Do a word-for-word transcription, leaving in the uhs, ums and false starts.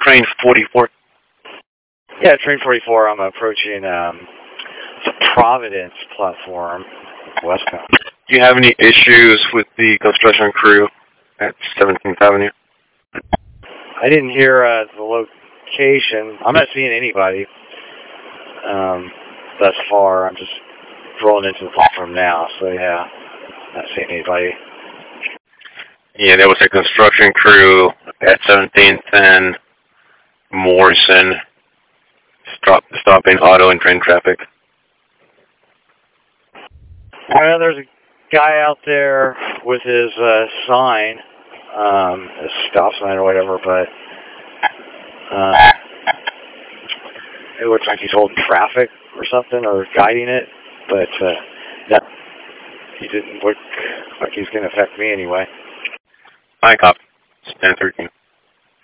train forty-four. Yeah, train forty-four. I'm approaching um, the Providence platform, westbound. Do you have any issues with the construction crew at seventeenth Avenue? I didn't hear uh, the location. I'm not seeing anybody um, thus far. I'm just rolling into the platform now, so yeah, not seeing anybody. Yeah, there was a construction crew at seventeenth and Morrison stop, stopping auto and train traffic. Well, there's a guy out there with his uh, sign, um, a stop sign or whatever, but uh, it looks like he's holding traffic or something, or guiding it, but uh, that, he didn't look like he's going to affect me anyway. Hi, cop. It's ten thirteen.